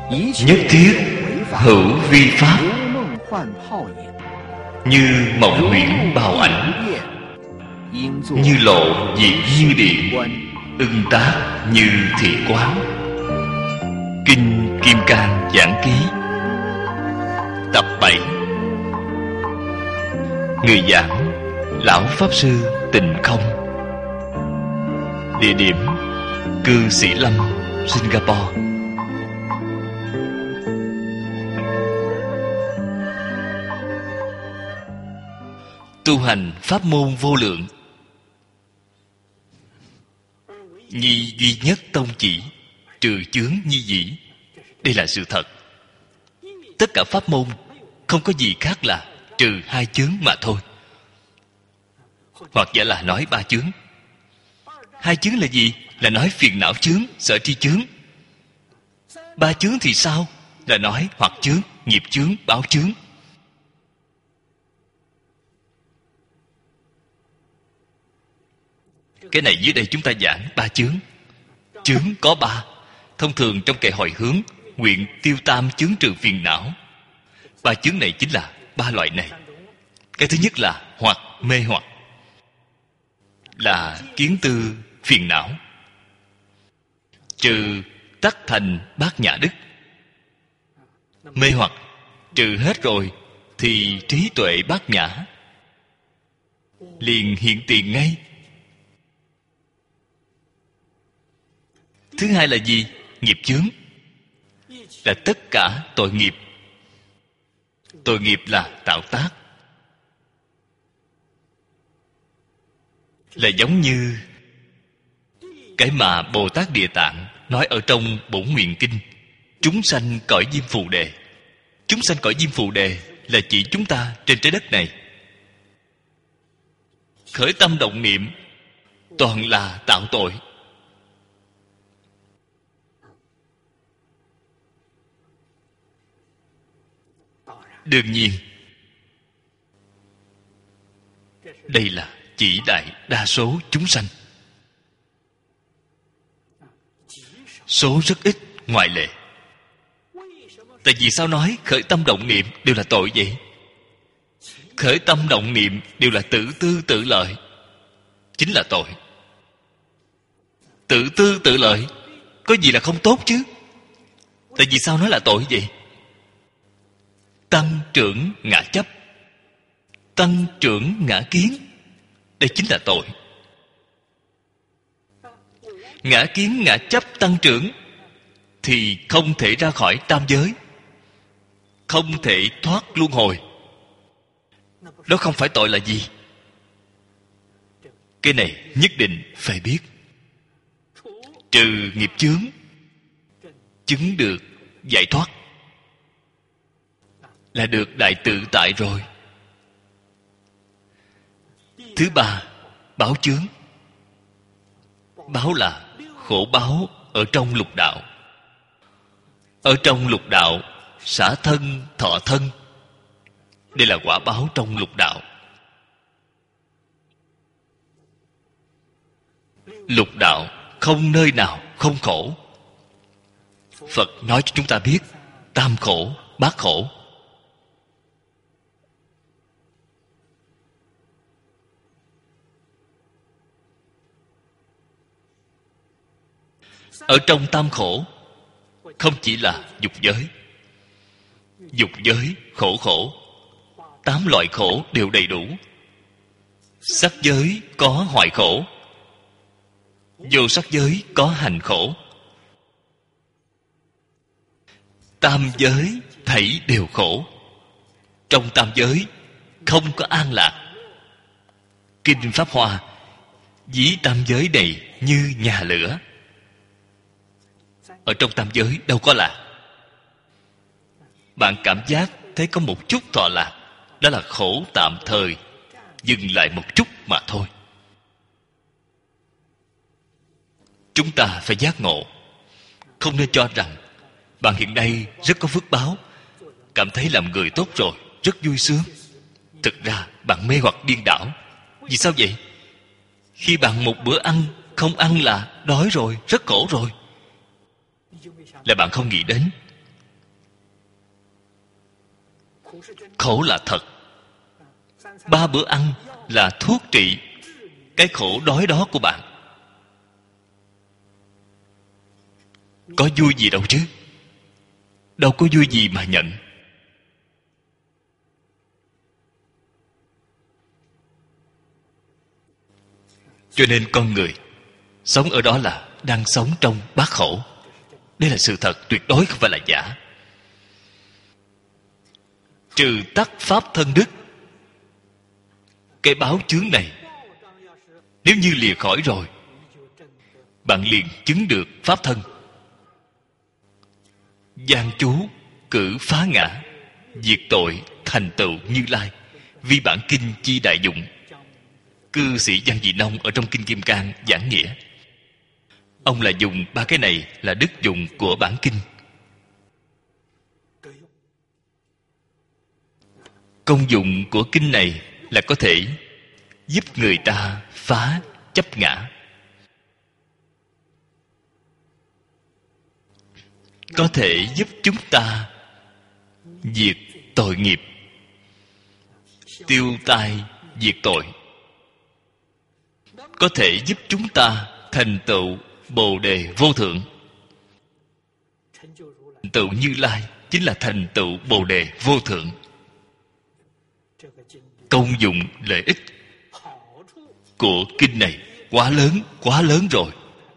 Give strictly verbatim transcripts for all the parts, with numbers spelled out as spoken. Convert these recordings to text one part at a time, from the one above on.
nhất thiết hữu vi pháp, như mộng huyễn bào ảnh, như lộ diệt như điện, ưng tác như thị quán. Kinh Kim Cang Giảng Ký, tập bảy. Người giảng Lão Pháp Sư Tịnh Không. Địa điểm Cư Sĩ Lâm, Singapore. Tu hành pháp môn vô lượng, nhi duy nhất tông chỉ, trừ chướng nhi dĩ. Đây là sự thật. Tất cả pháp môn không có gì khác là trừ hai chướng mà thôi. Hoặc giả là nói ba chướng. Hai chướng là gì? Là nói phiền não chướng, sở tri chướng. Ba chướng thì sao? Là nói hoặc chướng, nghiệp chướng, báo chướng. Cái này dưới đây chúng ta giảng ba chướng. Chướng có ba. Thông thường trong kệ hồi hướng, nguyện tiêu tam chướng trừ phiền não. Ba chướng này chính là ba loại này. Cái thứ nhất là hoặc mê hoặc, là kiến tư phiền não. Trừ tắc thành bát nhã đức. Mê hoặc trừ hết rồi thì trí tuệ bát nhã liền hiện tiền ngay. Thứ hai là gì? Nghiệp chướng, là tất cả tội nghiệp. Tội nghiệp là tạo tác, là giống như cái mà Bồ Tát Địa Tạng nói ở trong Bổn Nguyện Kinh. Chúng sanh cõi Diêm Phù Đề. Chúng sanh cõi Diêm Phù Đề là chỉ chúng ta trên trái đất này. Khởi tâm động niệm toàn là tạo tội. Đương nhiên, đây là chỉ đại đa số chúng sanh. Số rất ít ngoại lệ. Tại vì sao nói khởi tâm động niệm đều là tội vậy? Khởi tâm động niệm đều là tự tư tự lợi, chính là tội. Tự tư tự lợi có gì là không tốt chứ? Tại vì sao nói là tội vậy? Tăng trưởng ngã chấp, tăng trưởng ngã kiến, đây chính là tội. Ngã kiến ngã chấp tăng trưởng thì không thể ra khỏi tam giới, không thể thoát luân hồi. Đó không phải tội là gì? Cái này nhất định phải biết. Trừ nghiệp chướng, chứng được giải thoát, là được đại tự tại rồi. Thứ ba, báo chướng. Báo là khổ báo ở trong lục đạo. Ở trong lục đạo, xả thân, thọ thân. Đây là quả báo trong lục đạo. Lục đạo không nơi nào không khổ. Phật nói cho chúng ta biết tam khổ, bát khổ. Ở trong tam khổ không chỉ là dục giới. Dục giới khổ khổ, tám loại khổ đều đầy đủ. Sắc giới có hoại khổ, vô sắc giới có hành khổ. Tam giới thảy đều khổ. Trong tam giới không có an lạc. Kinh Pháp Hoa ví tam giới này như nhà lửa. Ở trong tam giới đâu có lạc. Bạn cảm giác thấy có một chút thọ lạc, đó là khổ tạm thời, dừng lại một chút mà thôi. Chúng ta phải giác ngộ. Không nên cho rằng bạn hiện nay rất có phước báo, cảm thấy làm người tốt rồi, rất vui sướng. Thực ra bạn mê hoặc điên đảo. Vì sao vậy? Khi bạn một bữa ăn không ăn là đói rồi, rất khổ rồi. Là bạn không nghĩ đến Khổ là thật. Ba bữa ăn là thuốc trị cái khổ đói đó của bạn. Có vui gì đâu chứ. Đâu có vui gì mà nhận. Cho nên con người sống ở đó là đang sống trong bát khổ. Đây là sự thật, tuyệt đối không phải là giả. Trừ tắc pháp thân đức, cái báo chướng này nếu như lìa khỏi rồi, bạn liền chứng được pháp thân. Gian chú cử phá ngã, diệt tội thành tựu Như Lai, vi bản kinh chi đại dụng. Cư sĩ Văn Dị Nông ở trong Kinh Kim Cang giảng nghĩa, ông là dùng ba cái này là đức dụng của bản kinh. Công dụng của kinh này là có thể giúp người ta phá chấp ngã, có thể giúp chúng ta diệt tội nghiệp, tiêu tai diệt tội, có thể giúp chúng ta thành tựu Bồ Đề vô thượng. Thành tựu Như Lai chính là thành tựu Bồ Đề vô thượng. Công dụng lợi ích của kinh này quá lớn, quá lớn rồi.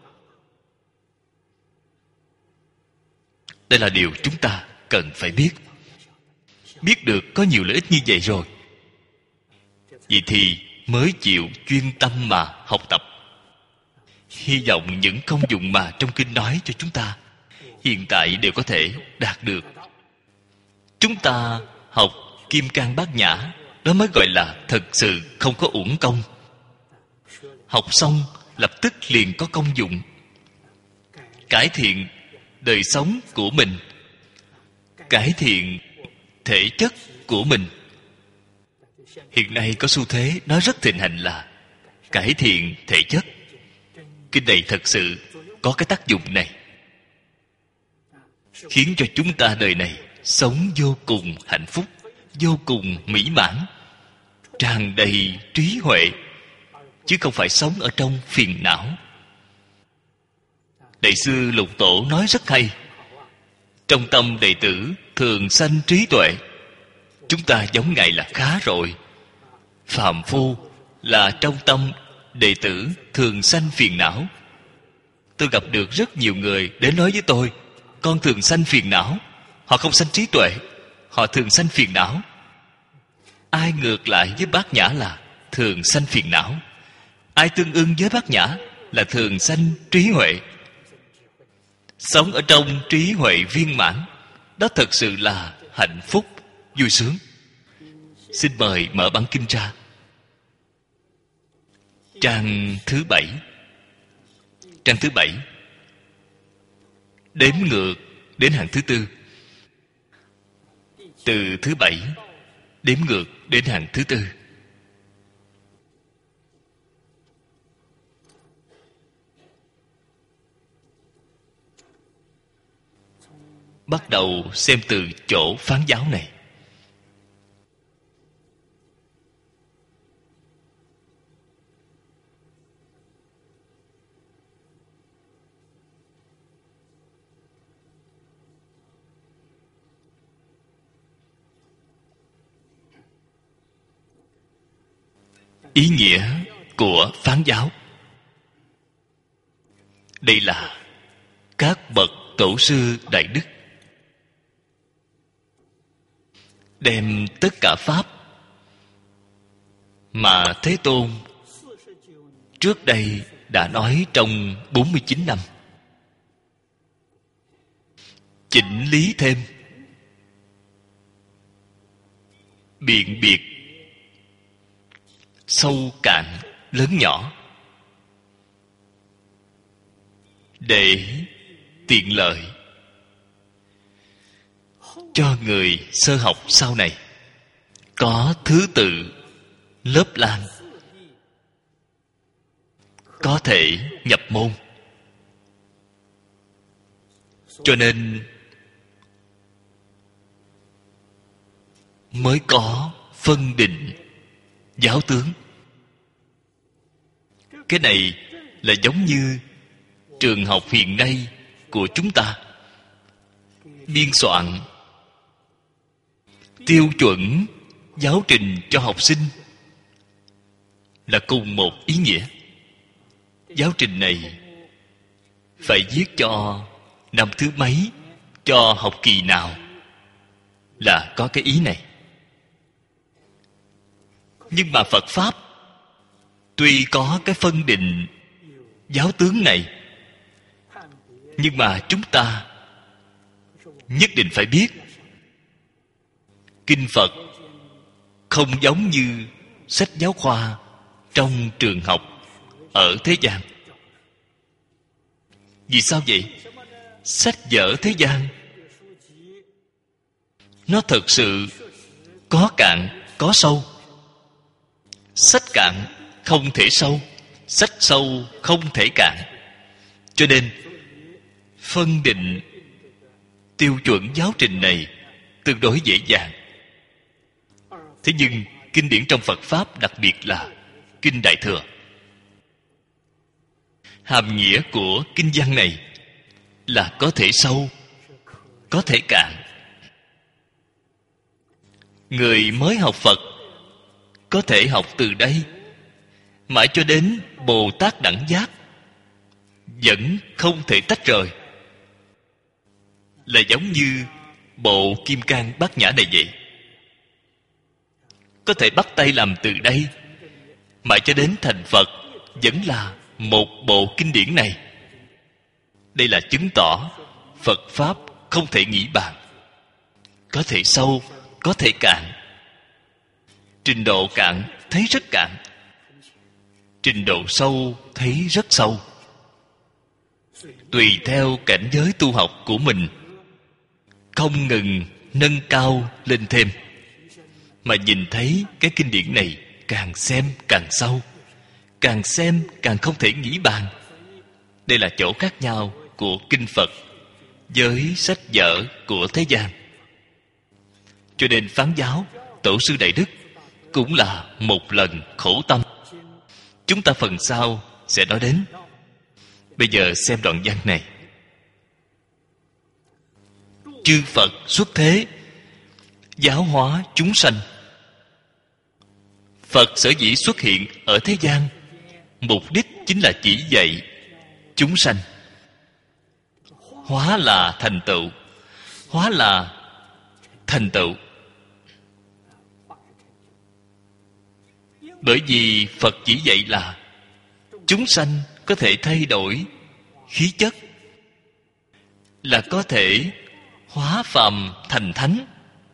Đây là điều chúng ta cần phải biết. Biết được có nhiều lợi ích như vậy rồi, vậy thì mới chịu chuyên tâm mà học tập. Hy vọng những công dụng mà trong kinh nói cho chúng ta hiện tại đều có thể đạt được. Chúng ta học Kim Cang Bát Nhã, đó mới gọi là thật sự không có uổng công. Học xong lập tức liền có công dụng, cải thiện đời sống của mình, cải thiện thể chất của mình. Hiện nay có xu thế nói rất thịnh hành là cải thiện thể chất. Kinh này thật sự có cái tác dụng này, khiến cho chúng ta đời này sống vô cùng hạnh phúc, vô cùng mỹ mãn, tràn đầy trí huệ, chứ không phải sống ở trong phiền não. Đại sư Lục Tổ nói rất hay: trong tâm đệ tử thường sanh trí tuệ. Chúng ta giống Ngài là khá rồi. Phàm phu là trong tâm đệ tử thường sanh phiền não. Tôi gặp được rất nhiều người đến nói với tôi: con thường sanh phiền não. Họ không sanh trí tuệ, họ thường sanh phiền não. Ai ngược lại với Bát Nhã là thường sanh phiền não, ai tương ưng với Bát Nhã là thường sanh trí huệ. Sống ở trong trí huệ viên mãn, đó thật sự là hạnh phúc, vui sướng. Xin mời mở bản kinh ra, trang thứ bảy. Trang thứ bảy, đếm ngược đến hàng thứ tư. Từ thứ bảy đếm ngược đến hàng thứ tư. Bắt đầu xem từ chỗ phán giáo này. Ý nghĩa của phán giáo. Đây là các bậc tổ sư đại đức đem tất cả pháp mà Thế Tôn trước đây đã nói trong bốn mươi chín năm, chỉnh lý thêm, biện biệt sâu cạn lớn nhỏ, để tiện lợi cho người sơ học sau này có thứ tự lớp lang, có thể nhập môn. Cho nên mới có phân định giáo tướng. Cái này là giống như trường học hiện nay của chúng ta biên soạn tiêu chuẩn giáo trình cho học sinh, là cùng một ý nghĩa. Giáo trình này phải viết cho năm thứ mấy, cho học kỳ nào, là có cái ý này. Nhưng mà Phật Pháp tuy có cái phân định giáo tướng này, nhưng mà chúng ta nhất định phải biết kinh Phật không giống như sách giáo khoa trong trường học ở thế gian. Vì sao vậy? Sách vở thế gian nó thực sự có cạn có sâu. Sách cạn không thể sâu, sách sâu không thể cạn. Cho nên phân định tiêu chuẩn giáo trình này tương đối dễ dàng. Thế nhưng kinh điển trong Phật Pháp, đặc biệt là Kinh Đại Thừa, hàm nghĩa của kinh văn này là có thể sâu, có thể cạn. Người mới học Phật có thể học từ đây mãi cho đến Bồ Tát Đẳng Giác, vẫn không thể tách rời. Là giống như bộ Kim Cang Bát Nhã này vậy. Có thể bắt tay làm từ đây mãi cho đến thành Phật, vẫn là một bộ kinh điển này. Đây là chứng tỏ Phật Pháp không thể nghĩ bàn. Có thể sâu, có thể cạn. Trình độ cạn thấy rất cạn, trình độ sâu thấy rất sâu. Tùy theo cảnh giới tu học của mình, không ngừng nâng cao lên thêm, mà nhìn thấy cái kinh điển này càng xem càng sâu, càng xem càng không thể nghĩ bàn. Đây là chỗ khác nhau của kinh Phật với sách vở của thế gian. Cho nên phán giáo Tổ sư Đại Đức cũng là một lần khổ tâm. Chúng ta phần sau sẽ nói đến. Bây giờ xem đoạn văn này. Chư Phật xuất thế, giáo hóa chúng sanh. Phật sở dĩ xuất hiện ở thế gian, mục đích chính là chỉ dạy chúng sanh. Hóa là thành tựu, hóa là thành tựu. Bởi vì Phật chỉ dạy là chúng sanh có thể thay đổi khí chất, là có thể hóa phàm thành thánh.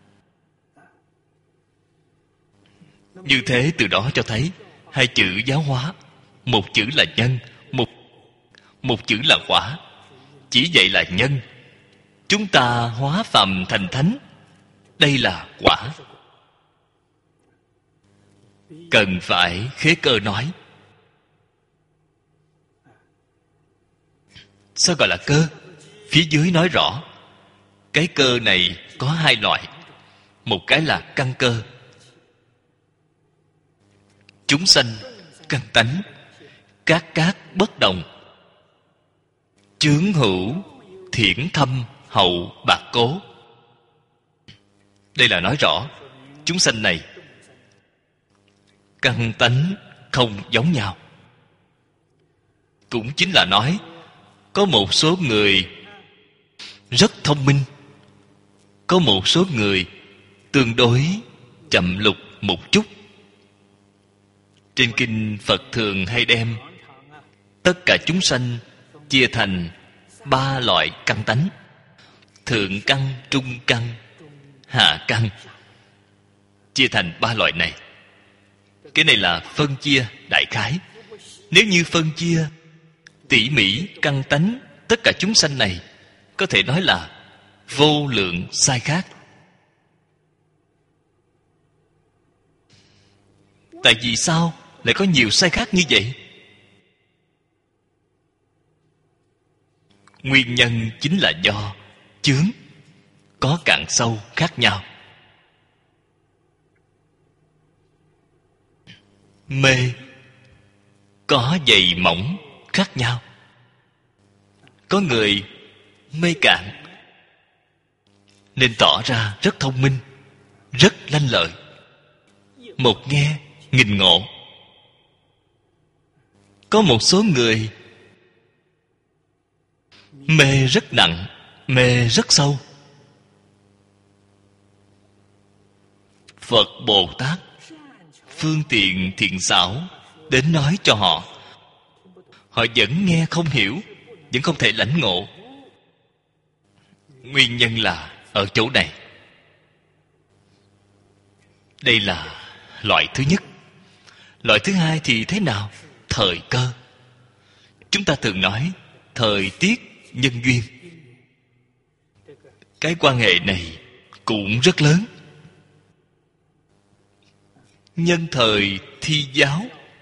Như thế từ đó cho thấy hai chữ giáo hóa, một chữ là nhân, một, một chữ là quả. Chỉ dạy là nhân, chúng ta hóa phàm thành thánh, đây là quả. Cần phải khế cơ nói. Sao gọi là cơ? Phía dưới nói rõ cái cơ này có hai loại. Một cái là căn cơ, chúng sanh căn tánh, các các bất đồng, chướng hữu thiển thâm hậu bạc cố. Đây là nói rõ chúng sanh này căn tánh không giống nhau. Cũng chính là nói có một số người rất thông minh, có một số người tương đối chậm lục một chút. Trên kinh Phật thường hay đem tất cả chúng sanh chia thành ba loại căn tánh: thượng căn, trung căn, hạ căn. Chia thành ba loại này. Cái này là phân chia đại khái. Nếu như phân chia tỉ mỉ căn tánh tất cả chúng sanh này, có thể nói là vô lượng sai khác. Tại vì sao lại có nhiều sai khác như vậy? Nguyên nhân chính là do chướng có cạn sâu khác nhau. Mê có dày mỏng khác nhau. Có người mê cạn nên tỏ ra rất thông minh, rất lanh lợi, một nghe nghìn ngộ. Có một số người mê rất nặng, mê rất sâu. Phật Bồ Tát phương tiện thiện xảo đến nói cho họ, họ vẫn nghe không hiểu, vẫn không thể lãnh ngộ. Nguyên nhân là ở chỗ này. Đây là loại thứ nhất. Loại thứ hai thì thế nào? Thời cơ. Chúng ta thường nói thời tiết nhân duyên. Cái quan hệ này cũng rất lớn. Nhân thời thi giáo,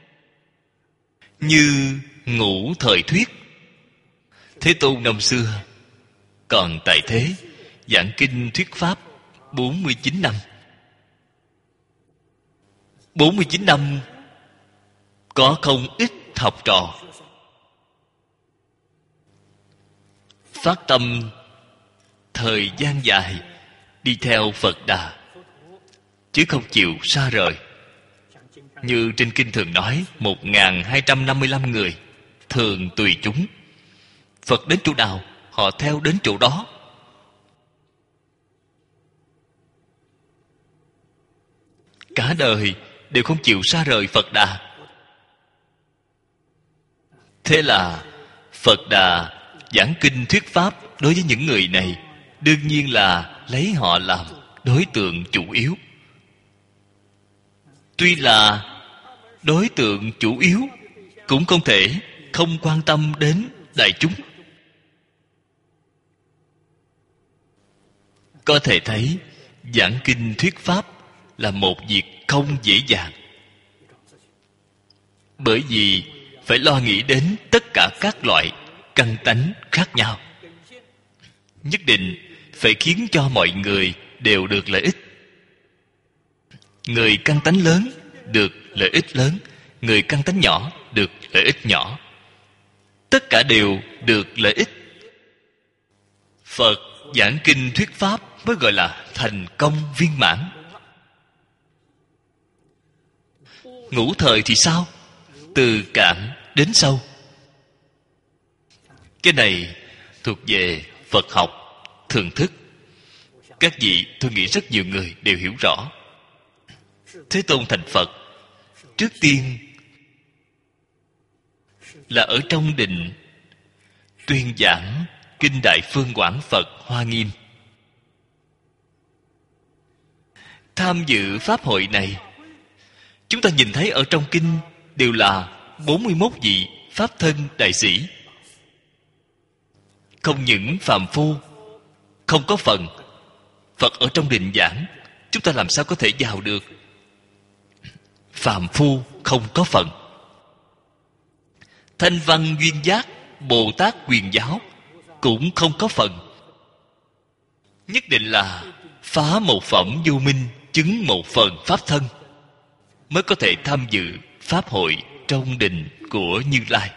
như ngũ thời thuyết. Thế Tôn năm xưa còn tại thế, giảng kinh thuyết pháp bốn mươi chín năm. bốn mươi chín năm có không ít học trò phát tâm thời gian dài đi theo Phật Đà, chứ không chịu xa rời. Như trên kinh thường nói, một nghìn hai trăm năm mươi lăm người thường tùy chúng. Phật đến chỗ nào, họ theo đến chỗ đó. Cả đời đều không chịu xa rời Phật Đà. Thế là Phật Đà giảng kinh thuyết pháp đối với những người này, đương nhiên là lấy họ làm đối tượng chủ yếu. Tuy là đối tượng chủ yếu, cũng không thể không quan tâm đến đại chúng. Có thể thấy giảng kinh thuyết pháp là một việc không dễ dàng, bởi vì phải lo nghĩ đến tất cả các loại căn tánh khác nhau. Nhất định phải khiến cho mọi người đều được lợi ích. Người căn tánh lớn được lợi ích lớn, người căn tánh nhỏ được lợi ích nhỏ. Tất cả đều được lợi ích. Phật giảng kinh thuyết pháp mới gọi là thành công viên mãn. Ngũ thời thì sao? Từ cạn đến sâu. Cái này thuộc về Phật học thường thức. Các vị, tôi nghĩ rất nhiều người đều hiểu rõ. Thế Tôn thành Phật, trước tiên là ở trong định tuyên giảng kinh Đại Phương Quảng Phật Hoa Nghiêm. Tham dự pháp hội này, chúng ta nhìn thấy ở trong kinh đều là bốn mươi mốt vị pháp thân đại sĩ. Không những phàm phu không có phần, Phật ở trong định giảng, chúng ta làm sao có thể vào được? Phàm phu không có phần. Thanh văn duyên giác Bồ Tát Quyền Giáo cũng không có phần. Nhất định là phá một phẩm vô minh, chứng một phần pháp thân, mới có thể tham dự pháp hội trong đình của Như Lai.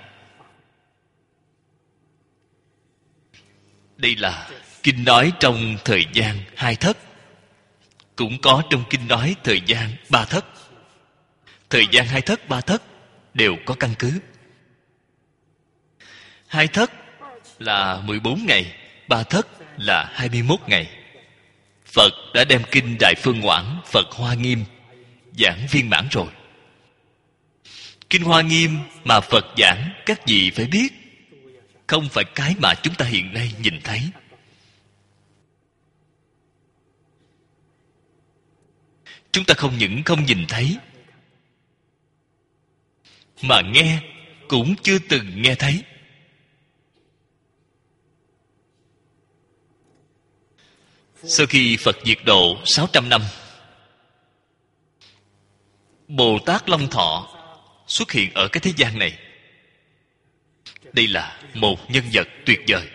Đây là kinh nói trong thời gian hai thất, cũng có trong kinh nói thời gian ba thất. Thời gian hai thất, ba thất đều có căn cứ. Hai thất là mười bốn ngày, ba thất là hai mươi mốt ngày. Phật đã đem kinh Đại Phương Quảng Phật Hoa Nghiêm giảng viên mãn rồi. Kinh Hoa Nghiêm mà Phật giảng, các vị phải biết, không phải cái mà chúng ta hiện nay nhìn thấy. Chúng ta không những không nhìn thấy, mà nghe cũng chưa từng nghe thấy. Sau khi Phật diệt độ sáu trăm năm, Bồ Tát Long Thọ xuất hiện ở cái thế gian này. Đây là một nhân vật tuyệt vời.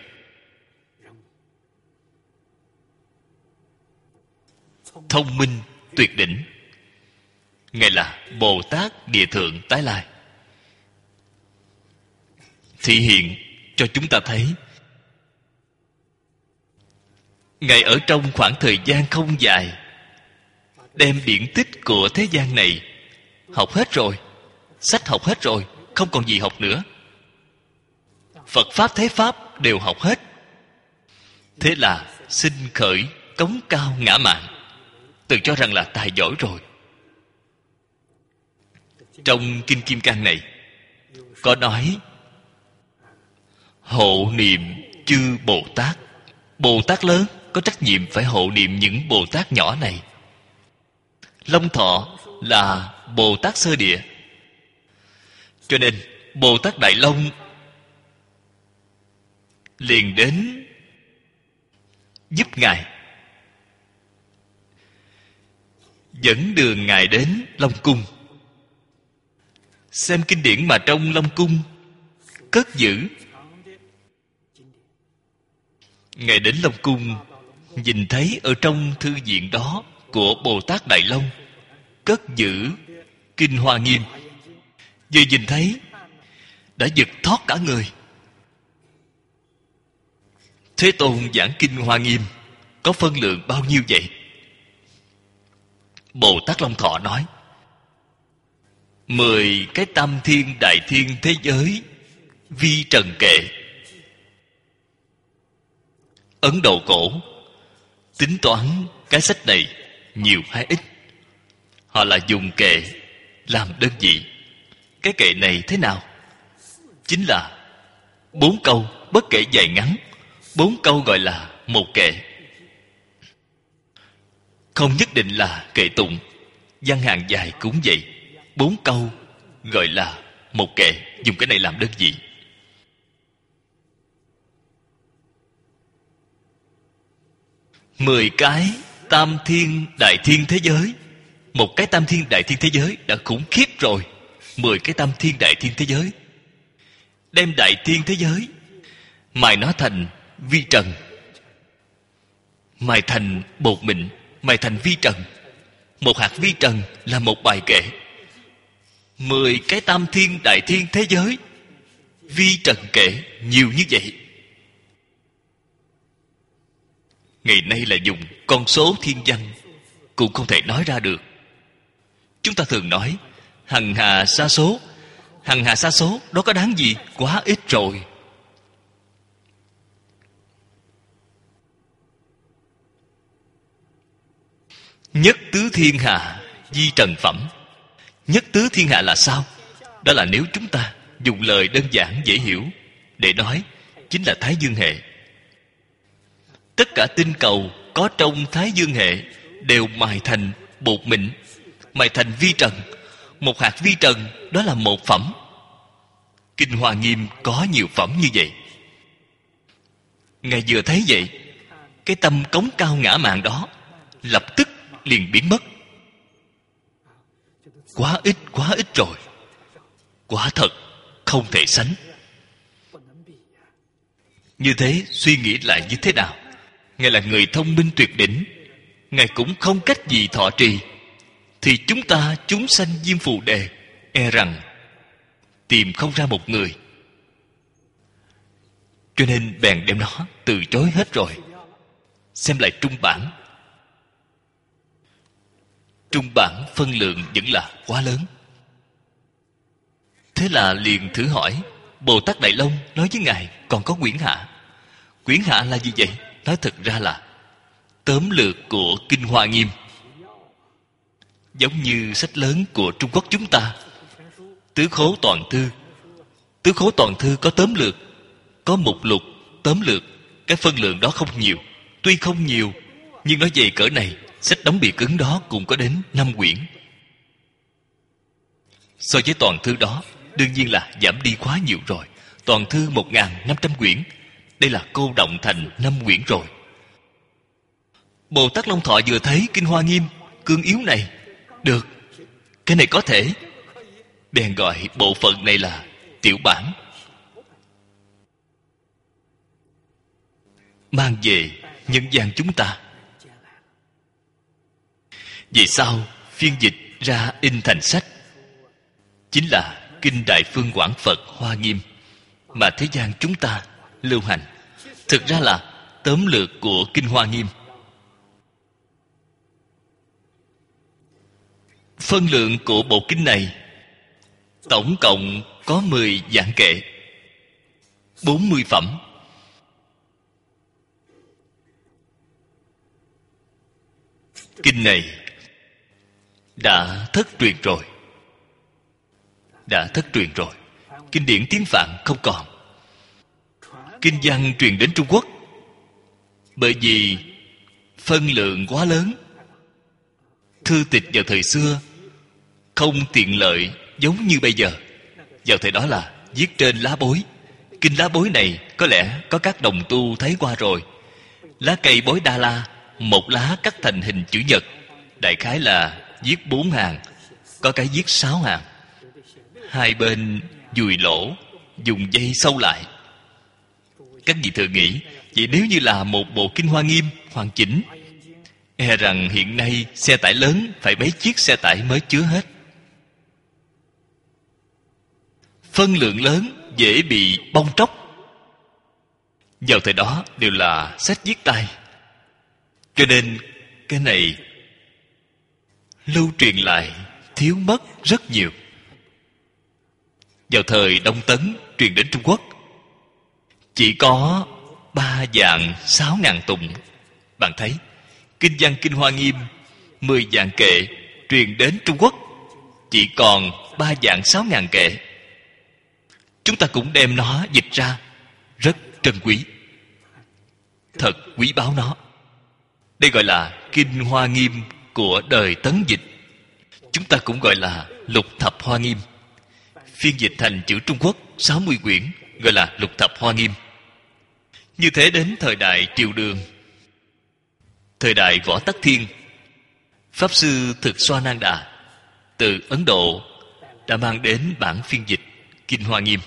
Thông minh tuyệt đỉnh. Ngài là Bồ Tát Địa Thượng Tái Lai, thị hiện cho chúng ta thấy Ngài ở trong khoảng thời gian không dài đem điển tích của thế gian này học hết rồi, sách học hết rồi, không còn gì học nữa. Phật Pháp Thế Pháp đều học hết. Thế là sinh khởi cống cao ngã mạn, tự cho rằng là tài giỏi rồi. Trong Kinh Kim Cang này có nói hộ niệm chư Bồ Tát. Bồ Tát lớn có trách nhiệm phải hộ niệm những Bồ Tát nhỏ này. Long Thọ là Bồ Tát sơ địa, cho nên Bồ Tát Đại Long liền đến giúp Ngài, dẫn đường Ngài đến Long Cung, xem kinh điển mà trong Long Cung cất giữ. Ngài đến Long Cung, nhìn thấy ở trong thư viện đó của Bồ Tát Đại Long cất giữ Kinh Hoa Nghiêm, vừa nhìn thấy đã giật thót cả người. Thế Tôn giảng Kinh Hoa Nghiêm có phân lượng bao nhiêu vậy? Bồ Tát Long Thọ nói mười cái tam thiên đại thiên thế giới vi trần kệ. Ấn Độ cổ tính toán cái sách này nhiều hay ít, họ là dùng kệ làm đơn vị. Cái kệ này thế nào? Chính là bốn câu, bất kể dài ngắn, bốn câu gọi là một kệ. Không nhất định là kệ tụng, văn hàng dài cũng vậy. Bốn câu gọi là một kệ, dùng cái này làm đơn vị. Mười cái tam thiên đại thiên thế giới. Một cái tam thiên đại thiên thế giới đã khủng khiếp rồi. Mười cái tam thiên đại thiên thế giới, đem đại thiên thế giới mài nó thành vi trần, mài thành bột mịn, mài thành vi trần. Một hạt vi trần là một bài kệ. Mười cái tam thiên đại thiên thế giới vi trần kệ nhiều như vậy. Ngày nay là dùng con số thiên văn cũng không thể nói ra được. Chúng ta thường nói hằng hà sa số. Hằng hà sa số đó có đáng gì? Quá ít rồi. Nhất tứ thiên hạ di trần phẩm. Nhất tứ thiên hạ là sao? Đó là nếu chúng ta dùng lời đơn giản dễ hiểu để nói, chính là Thái Dương hệ. Tất cả tinh cầu có trong Thái Dương hệ đều mài thành bột mịn, mài thành vi trần. Một hạt vi trần đó là một phẩm. Kinh Hoa Nghiêm có nhiều phẩm như vậy. Ngài vừa thấy vậy, cái tâm cống cao ngã mạn đó lập tức liền biến mất. Quá ít, quá ít rồi. Quả thật không thể sánh. Như thế suy nghĩ lại như thế nào? Ngài là người thông minh tuyệt đỉnh, Ngài cũng không cách gì thọ trì, thì chúng ta chúng sanh Diêm Phù Đề e rằng tìm không ra một người. Cho nên bèn đem nó từ chối hết rồi. Xem lại trung bản. Trung bản phân lượng vẫn là quá lớn. Thế là liền thử hỏi. Bồ Tát Đại Long nói với Ngài còn có quyển hạ. Quyển hạ là gì vậy? Nói thật ra là tóm lược của Kinh Hoa Nghiêm, giống như sách lớn của Trung Quốc chúng ta. Tứ Khố Toàn Thư. Tứ Khố Toàn Thư có tóm lược, có mục lục tóm lược. Cái phân lượng đó không nhiều. Tuy không nhiều, nhưng nói về cỡ này, sách đóng bìa cứng đó cũng có đến năm quyển. So với Toàn Thư đó, đương nhiên là giảm đi quá nhiều rồi. Toàn Thư một nghìn năm trăm quyển, đây là cô động thành năm quyển rồi. Bồ Tát Long Thọ vừa thấy Kinh Hoa Nghiêm cương yếu này, được, cái này có thể, bèn gọi bộ phận này là tiểu bản, mang về nhân gian chúng ta. Vì sao phiên dịch ra in thành sách, chính là Kinh Đại Phương Quảng Phật Hoa Nghiêm mà thế gian chúng ta lưu hành. Thực ra là tóm lược của Kinh Hoa Nghiêm. Phân lượng của bộ kinh này tổng cộng có mười dạng kệ, bốn mươi phẩm. Kinh này đã thất truyền rồi. Đã thất truyền rồi. Kinh điển tiếng Phạn không còn. Kinh văn truyền đến Trung Quốc, bởi vì phân lượng quá lớn. Thư tịch vào thời xưa không tiện lợi giống như bây giờ. Vào thời đó là viết trên lá bối. Kinh lá bối này có lẽ có các đồng tu thấy qua rồi. Lá cây bối Đa La, một lá cắt thành hình chữ nhật, đại khái là viết bốn hàng, có cái viết sáu hàng. Hai bên dùi lỗ, dùng dây sâu lại. Các vị thử nghĩ, vậy nếu như là một bộ Kinh Hoa Nghiêm hoàn chỉnh, e rằng hiện nay xe tải lớn phải mấy chiếc xe tải mới chứa hết. Phân lượng lớn dễ bị bong tróc. Vào thời đó đều là sách viết tay, cho nên cái này lưu truyền lại thiếu mất rất nhiều. Vào thời Đông Tấn truyền đến Trung Quốc chỉ có ba vạn sáu ngàn tụng. Bạn thấy Kinh văn Kinh Hoa Nghiêm mười vạn kệ truyền đến Trung Quốc chỉ còn ba vạn sáu ngàn kệ. Chúng ta cũng đem nó dịch ra, rất trân quý, thật quý báu nó. Đây gọi là Kinh Hoa Nghiêm của đời Tấn dịch. Chúng ta cũng gọi là Lục Thập Hoa Nghiêm. Phiên dịch thành chữ Trung Quốc sáu mươi quyển gọi là Lục Thập Hoa Nghiêm. Như thế đến thời đại Triều Đường, thời đại Võ Tắc Thiên, Pháp Sư Thực Xoa Nan Đà từ Ấn Độ đã mang đến bản phiên dịch Kinh Hoa Nghiêm.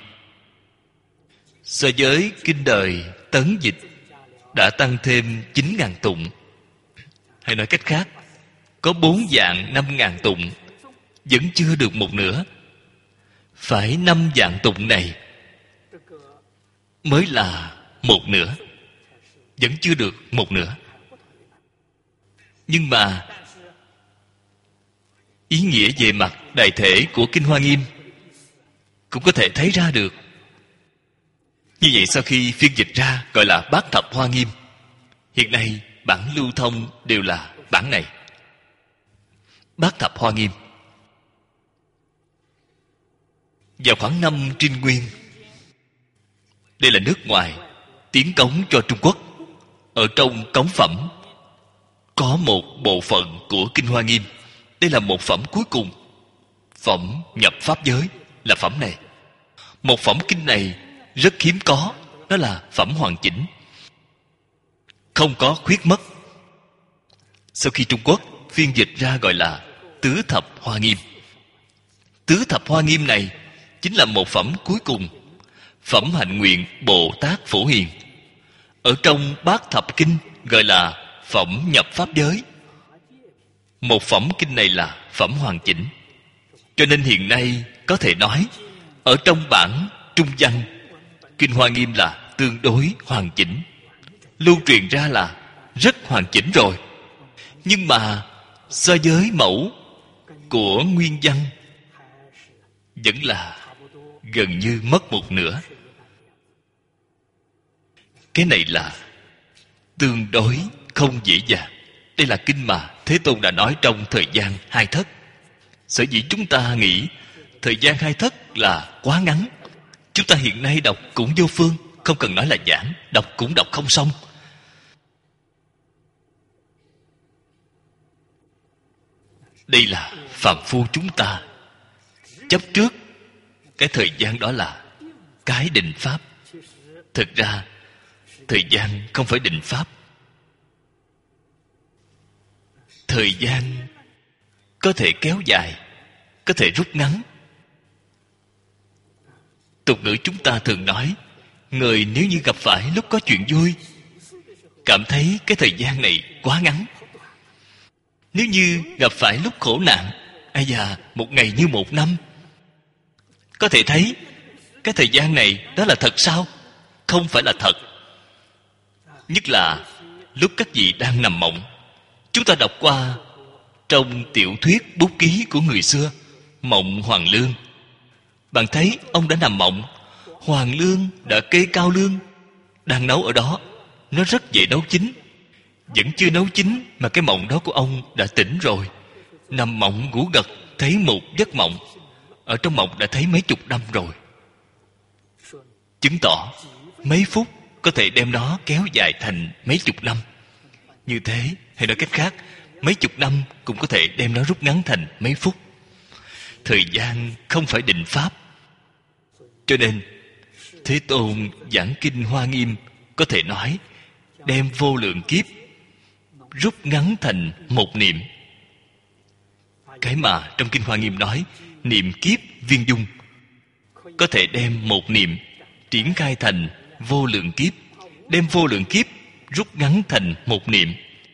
So với kinh đời Tấn dịch đã tăng thêm chín ngàn tụng. Hay nói cách khác, có bốn vạn năm ngàn tụng, vẫn chưa được một nửa. Phải năm vạn tụng này mới là một nửa, vẫn chưa được một nửa. Nhưng mà ý nghĩa về mặt đại thể của Kinh Hoa Nghiêm cũng có thể thấy ra được. Như vậy sau khi phiên dịch ra gọi là Bát Thập Hoa Nghiêm. Hiện nay bản lưu thông đều là bản này, Bát Thập Hoa Nghiêm. Vào khoảng năm Trinh Nguyên, đây là nước ngoài tiến cống cho Trung Quốc. Ở trong cống phẩm có một bộ phận của Kinh Hoa Nghiêm. Đây là một phẩm cuối cùng, phẩm nhập pháp giới là phẩm này. Một phẩm kinh này rất hiếm có, đó là phẩm hoàn chỉnh, không có khuyết mất. Sau khi Trung Quốc phiên dịch ra gọi là Tứ Thập Hoa Nghiêm. Tứ Thập Hoa Nghiêm này chính là một phẩm cuối cùng, phẩm hạnh nguyện Bồ Tát Phổ Hiền. Ở trong Bát Thập Kinh gọi là phẩm nhập pháp giới. Một phẩm kinh này là phẩm hoàn chỉnh. Cho nên hiện nay có thể nói ở trong bản Trung văn, Kinh Hoa Nghiêm là tương đối hoàn chỉnh, lưu truyền ra là rất hoàn chỉnh rồi. Nhưng mà so với mẫu của nguyên văn vẫn là gần như mất một nửa. Cái này là tương đối không dễ dàng. Đây là kinh mà Thế Tôn đã nói trong thời gian hai thất. Sở dĩ chúng ta nghĩ thời gian hai thất là quá ngắn. Chúng ta hiện nay đọc cũng vô phương, không cần nói là giảng, đọc cũng đọc không xong. Đây là phàm phu chúng ta chấp trước cái thời gian đó là cái định pháp. Thực ra thời gian không phải định pháp. Thời gian có thể kéo dài, có thể rút ngắn. Tục ngữ chúng ta thường nói, người nếu như gặp phải lúc có chuyện vui, cảm thấy cái thời gian này quá ngắn. Nếu như gặp phải lúc khổ nạn, ai da, một ngày như một năm. Có thể thấy cái thời gian này đó là thật sao? Không phải là thật. Nhất là lúc các vị đang nằm mộng. Chúng ta đọc qua trong tiểu thuyết bút ký của người xưa, Mộng Hoàng Lương. Bạn thấy ông đã nằm mộng, Hoàng Lương đã kê cao lương đang nấu ở đó. Nó rất dễ nấu chín. Vẫn chưa nấu chín mà cái mộng đó của ông đã tỉnh rồi. Nằm mộng ngủ gật, thấy một giấc mộng. Ở trong mộng đã thấy mấy chục năm rồi. Chứng tỏ mấy phút có thể đem nó kéo dài thành mấy chục năm. Như thế, hay nói cách khác, mấy chục năm cũng có thể đem nó rút ngắn thành mấy phút. Thời gian không phải định pháp. Cho nên Thế Tôn giảng kinh Hoa Nghiêm có thể nói đem vô lượng kiếp rút ngắn thành một niệm. Cái mà trong kinh Hoa Nghiêm nói niệm kiếp viên dung, có thể đem một niệm triển khai thành vô lượng kiếp, đem vô lượng kiếp rút ngắn thành một niệm.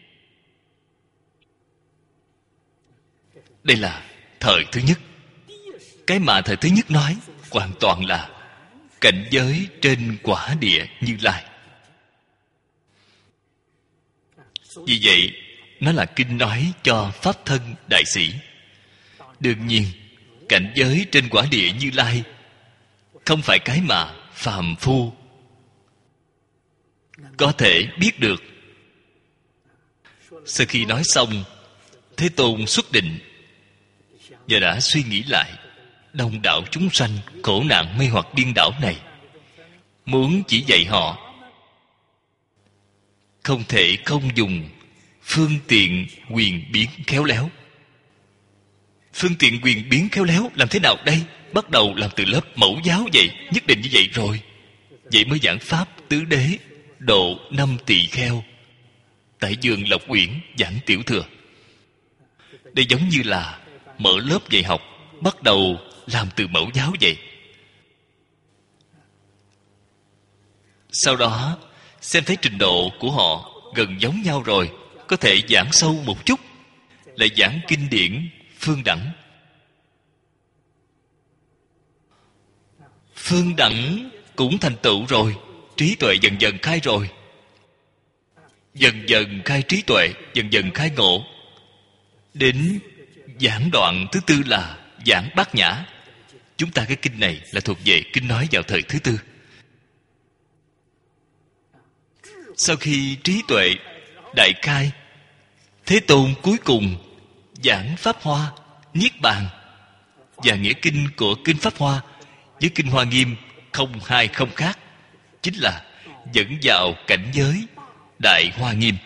Đây là thời thứ nhất. Cái mà thời thứ nhất nói hoàn toàn là cảnh giới trên quả địa Như Lai. Vì vậy nó là kinh nói cho pháp thân đại sĩ. Đương nhiên cảnh giới trên quả địa Như Lai không phải cái mà phàm phu có thể biết được. Sau khi nói xong, Thế Tôn xuất định và đã suy nghĩ lại đông đảo chúng sanh khổ nạn mê hoặc điên đảo này, muốn chỉ dạy họ không thể không dùng phương tiện quyền biến khéo léo. Phương tiện quyền biến khéo léo làm thế nào đây? Bắt đầu làm từ lớp mẫu giáo vậy. Nhất định như vậy rồi. Vậy mới giảng pháp tứ đế, độ năm tỳ kheo, tại vườn Lộc Uyển giảng tiểu thừa. Đây giống như là mở lớp dạy học, bắt đầu làm từ mẫu giáo vậy. Sau đó xem thấy trình độ của họ gần giống nhau rồi, có thể giảng sâu một chút, lại giảng kinh điển phương đẳng. Phương đẳng cũng thành tựu rồi, trí tuệ dần dần khai rồi. Dần dần khai trí tuệ, dần dần khai ngộ. Đến giảng đoạn thứ tư là giảng Bát Nhã. Chúng ta cái kinh này là thuộc về kinh nói vào thời thứ tư. Sau khi trí tuệ đại khai, Thế Tôn cuối cùng giảng Pháp Hoa, Niết Bàn. Và nghĩa kinh của kinh Pháp Hoa với kinh Hoa Nghiêm không hai không khác, chính là dẫn vào cảnh giới Đại Hoa Nghiêm.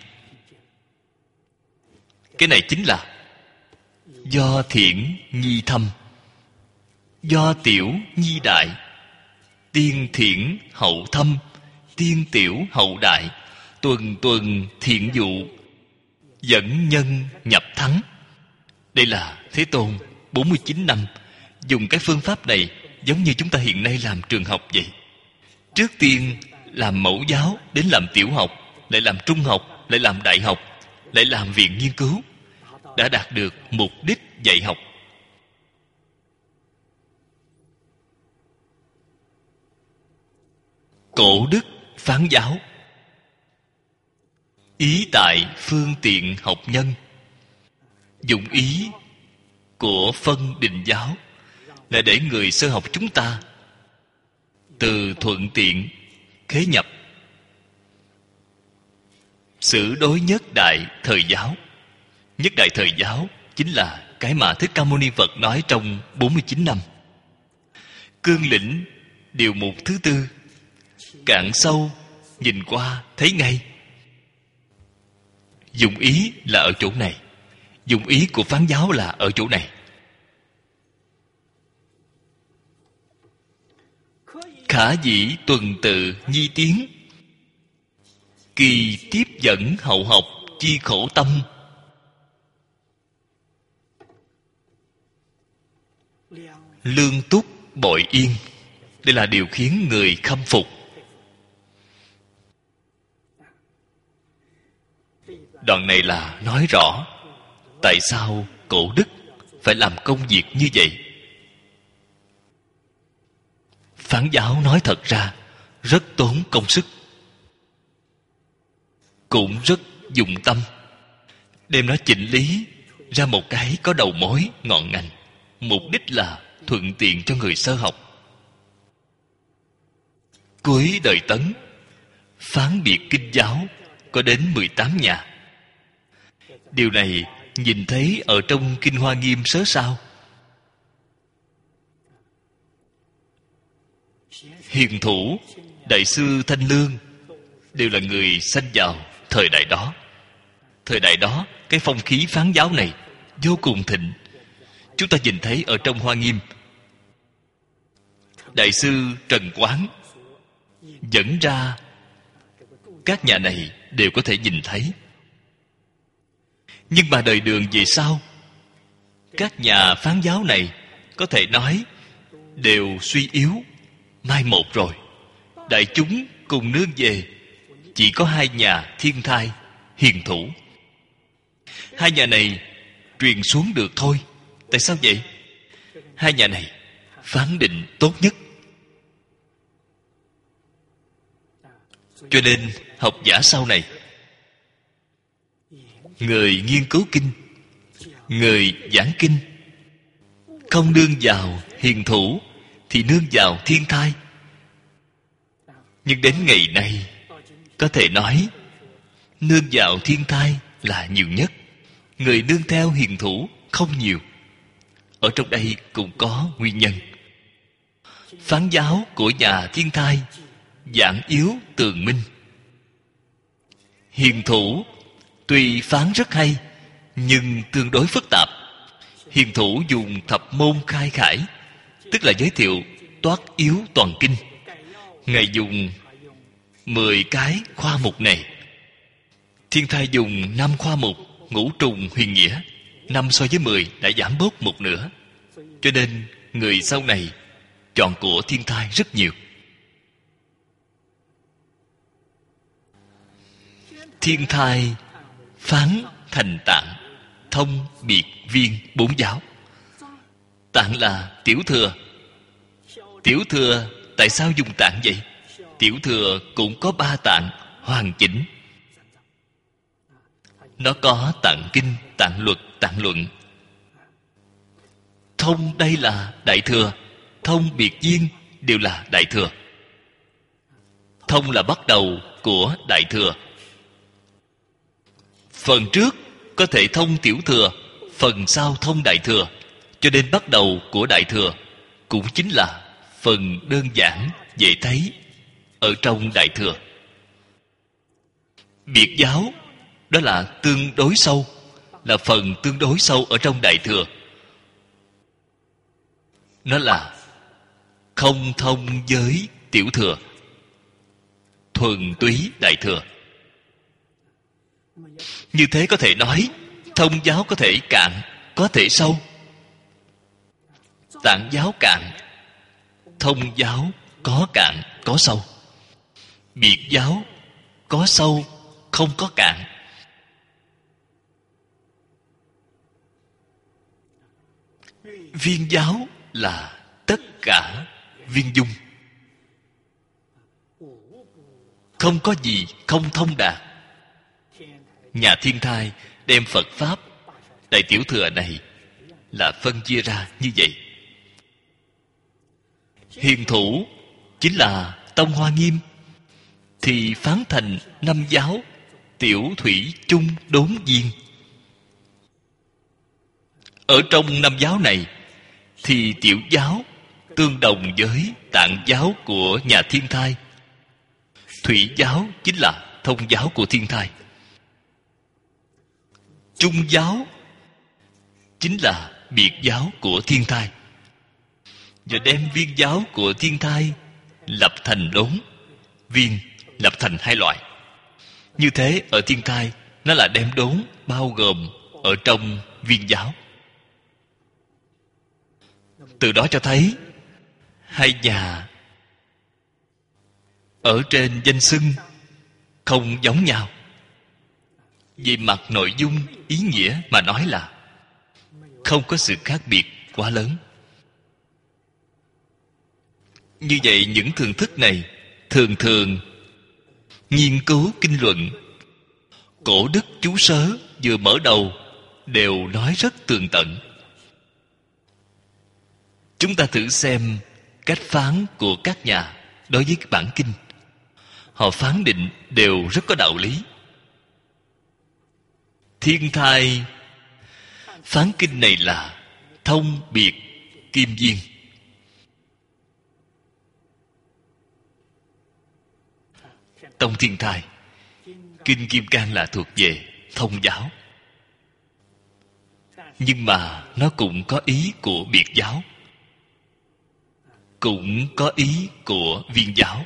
Cái này chính là do thiện nhi thâm, do tiểu nhi đại, tiên thiện hậu thâm, tiên tiểu hậu đại, tuần tuần thiện dụ, dẫn nhân nhập thắng. Đây là Thế Tôn bốn mươi chín năm dùng cái phương pháp này, giống như chúng ta hiện nay làm trường học vậy. Trước tiên làm mẫu giáo, đến làm tiểu học, lại làm trung học, lại làm đại học, lại làm viện nghiên cứu, đã đạt được mục đích dạy học. Cổ đức phán giáo, ý tại phương tiện học nhân. Dụng ý của phân định giáo là để người sơ học chúng ta từ thuận tiện khế nhập. Xử đối nhất đại thời giáo. Nhất đại thời giáo chính là cái mà Thích Ca Mâu Ni Phật nói trong bốn mươi chín năm. Cương lĩnh điều mục thứ tư, cạn sâu nhìn qua thấy ngay. Dụng ý là ở chỗ này, dụng ý của phán giáo là ở chỗ này. Khả dĩ tuần tự nhi tiến, kỳ tiếp dẫn hậu học chi khổ tâm. Lương túc bội yên, đây là điều khiến người khâm phục. Đoạn này là nói rõ tại sao cổ đức phải làm công việc như vậy. Phán giáo nói thật ra rất tốn công sức, cũng rất dụng tâm, đem nó chỉnh lý ra một cái có đầu mối ngọn ngành, mục đích là thuận tiện cho người sơ học. Cuối đời Tấn, phán biệt kinh giáo có đến mười tám nhà. Điều này nhìn thấy ở trong Kinh Hoa Nghiêm sớ sao. Hiền thủ, Đại sư Thanh Lương đều là người sanh vào thời đại đó. Thời đại đó, cái phong khí phán giáo này vô cùng thịnh. Chúng ta nhìn thấy ở trong Hoa Nghiêm, Đại sư Trần Quán dẫn ra các nhà này đều có thể nhìn thấy. Nhưng mà đời Đường về sau, các nhà phán giáo này có thể nói đều suy yếu, mai một rồi. Đại chúng cùng nương về, chỉ có hai nhà Thiên Thai, Hiền Thủ. Hai nhà này truyền xuống được thôi. Tại sao vậy? Hai nhà này phán định tốt nhất. Cho nên học giả sau này, người nghiên cứu kinh, người giảng kinh, không nương vào Hiền Thủ thì nương vào Thiên Thai. Nhưng đến ngày nay, có thể nói nương vào Thiên Thai là nhiều nhất. Người nương theo Hiền Thủ không nhiều. Ở trong đây cũng có nguyên nhân. Phán giáo của nhà Thiên Thai giảng yếu tường minh. Hiền Thủ tuy phán rất hay, nhưng tương đối phức tạp. Hiền Thủ dùng thập môn khai khải, tức là giới thiệu toát yếu toàn kinh. Ngài dùng mười cái khoa mục này. Thiên Thai dùng năm khoa mục, ngũ trùng huyền nghĩa. Năm so với mười đã giảm bớt một nửa. Cho nên người sau này chọn của Thiên Thai rất nhiều. Thiên Thai phán thành Tạng, thông biệt viên bốn giáo. Tạng là tiểu thừa. Tiểu thừa tại sao dùng Tạng vậy? Tiểu thừa cũng có ba tạng hoàn chỉnh. Nó có Tạng kinh, Tạng luật, Tạng luận. Thông đây là đại thừa, thông biệt viên đều là đại thừa. Thông là bắt đầu của đại thừa. Phần trước có thể thông tiểu thừa, phần sau thông đại thừa. Cho nên bắt đầu của đại thừa cũng chính là phần đơn giản, dễ thấy ở trong đại thừa. Biệt giáo đó là tương đối sâu, là phần tương đối sâu ở trong đại thừa. Nó là không thông với tiểu thừa, thuần túy đại thừa. Như thế có thể nói thông giáo có thể cạn, có thể sâu. Tạng giáo cạn, thông giáo có cạn, có sâu. Biệt giáo có sâu, không có cạn. Viên giáo là tất cả viên dung, không có gì không thông đạt. Nhà Thiên Thai đem Phật Pháp đại tiểu thừa này là phân chia ra như vậy. Hiền Thủ chính là Tông Hoa Nghiêm thì phán thành năm giáo: tiểu, thủy, chung, đốn, viên. Ở trong năm giáo này thì tiểu giáo tương đồng với Tạng giáo của nhà Thiên Thai. Thủy giáo chính là thông giáo của Thiên Thai. Chung giáo chính là biệt giáo của Thiên Thai. Và đem viên giáo của Thiên Thai lập thành đốn, viên lập thành hai loại. Như thế ở Thiên Thai nó là đem đốn bao gồm ở trong viên giáo. Từ đó cho thấy hai nhà ở trên danh xưng không giống nhau. Về mặt nội dung ý nghĩa mà nói là không có sự khác biệt quá lớn. Như vậy những thường thức này thường thường nghiên cứu kinh luận, cổ đức chú sớ vừa mở đầu đều nói rất tường tận. Chúng ta thử xem cách phán của các nhà đối với bản kinh. Họ phán định đều rất có đạo lý. Thiên Thai phán kinh này là thông biệt kim duyên. Tông Thiên Thai, kinh Kim Cang là thuộc về thông giáo, nhưng mà nó cũng có ý của biệt giáo, cũng có ý của viên giáo.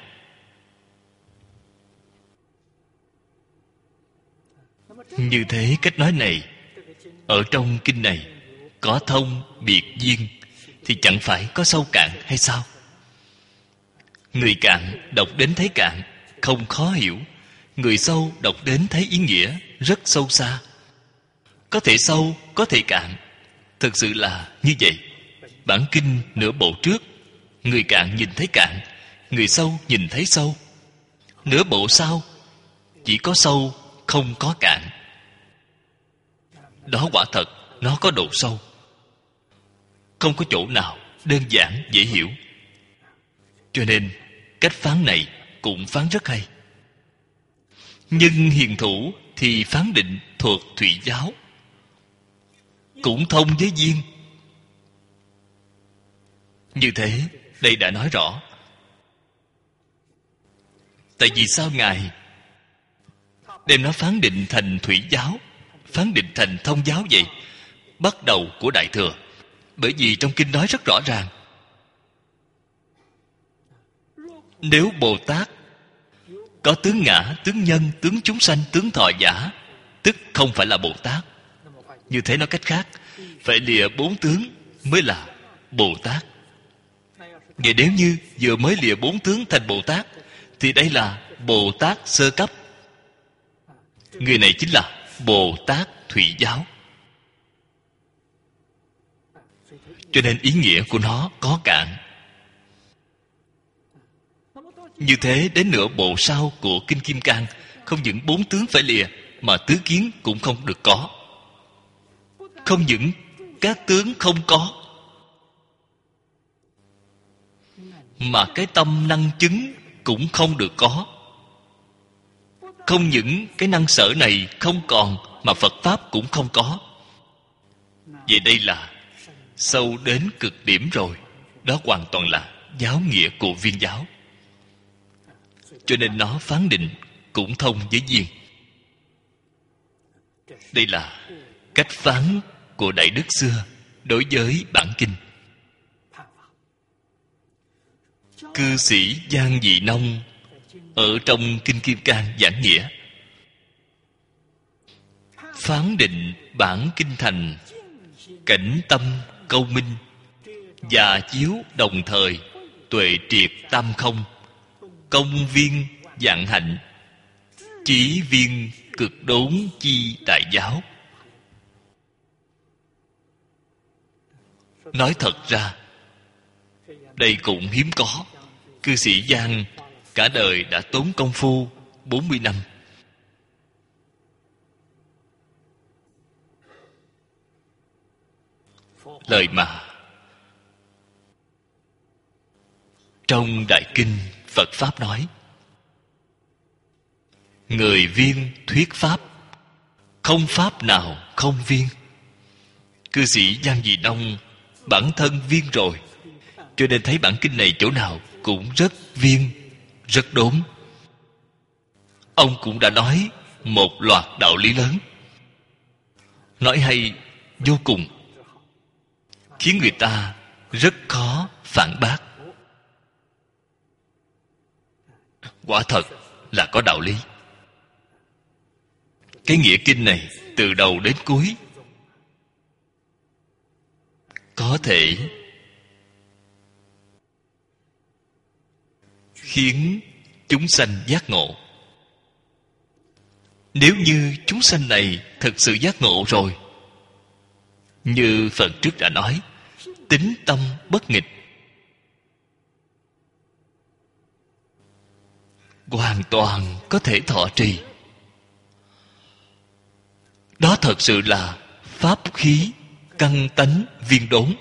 Như thế cách nói này, ở trong kinh này có thông biệt duyên thì chẳng phải có sâu cạn hay sao? Người cạn đọc đến thấy cạn không khó hiểu, người sâu đọc đến thấy ý nghĩa rất sâu xa. Có thể sâu, có thể cạn, thực sự là như vậy. Bản kinh nửa bộ trước, người cạn nhìn thấy cạn, người sâu nhìn thấy sâu. Nửa bộ sau, chỉ có sâu không có cạn. Đó quả thật nó có độ sâu, không có chỗ nào đơn giản dễ hiểu. Cho nên cách phán này cũng phán rất hay. Nhưng hiền thủ thì phán định thuộc thủy giáo, cũng thông với duyên. Như thế đây đã nói rõ. Tại vì sao Ngài đem nó phán định thành thủy giáo, phán định thành thông giáo vậy? Bắt đầu của Đại Thừa. Bởi vì trong kinh nói rất rõ ràng, nếu Bồ Tát có tướng ngã, tướng nhân, tướng chúng sanh, tướng thọ giả, tức không phải là Bồ Tát. Như thế nói cách khác, phải lìa bốn tướng mới là Bồ Tát. Vậy nếu như vừa mới lìa bốn tướng thành Bồ Tát, thì đây là Bồ Tát sơ cấp. Người này chính là Bồ Tát thủy giáo. Cho nên ý nghĩa của nó có cạn. Như thế đến nửa bộ sau của kinh Kim Cang, không những bốn tướng phải lìa, mà tứ kiến cũng không được có. Không những các tướng không có, mà cái tâm năng chứng cũng không được có. Không những cái năng sở này không còn, mà Phật Pháp cũng không có. Vậy đây là sâu đến cực điểm rồi. Đó hoàn toàn là giáo nghĩa của viên giáo. Cho nên nó phán định cũng thông với duyên. Đây là cách phán của Đại Đức xưa đối với bản kinh. Cư sĩ Giang Dị Nông ở trong kinh Kim Cang giảng nghĩa, phán định bản kinh thành cảnh tâm câu minh, và chiếu đồng thời tuệ triệt tam không, công viên vạn hạnh, chí viên cực đốn chi đại giáo. Nói thật ra đây cũng hiếm có. Cư sĩ Giang cả đời đã tốn công phu bốn mươi năm. Lời mà trong Đại Kinh Phật Pháp nói, người viên thuyết Pháp, không Pháp nào không viên. Cư sĩ Giang Dị Nông bản thân viên rồi, cho nên thấy bản kinh này chỗ nào cũng rất viên, rất đốn. Ông cũng đã nói một loạt đạo lý lớn, nói hay vô cùng, khiến người ta rất khó phản bác. Quả thật là có đạo lý. Cái nghĩa kinh này từ đầu đến cuối có thể khiến chúng sanh giác ngộ. Nếu như chúng sanh này thực sự giác ngộ rồi, Như phần trước đã nói, tín tâm bất nghịch, hoàn toàn có thể thọ trì. Đó thật sự là pháp khí căn tánh viên đốn,